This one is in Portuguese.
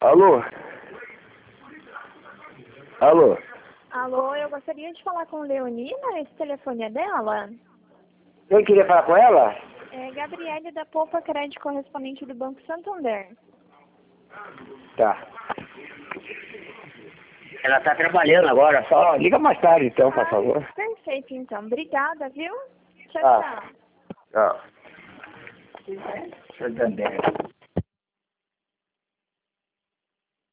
Alô? Alô? Alô, eu gostaria de falar com Leonina, esse telefone é dela? Quem queria falar com ela? É Gabriele da Poupa Crédito, correspondente do Banco Santander. Tá. Ela tá trabalhando agora, só liga mais tarde então, por favor. Perfeito, então. Obrigada, viu? Tchau, Ah. tchau. Tchau. Santander.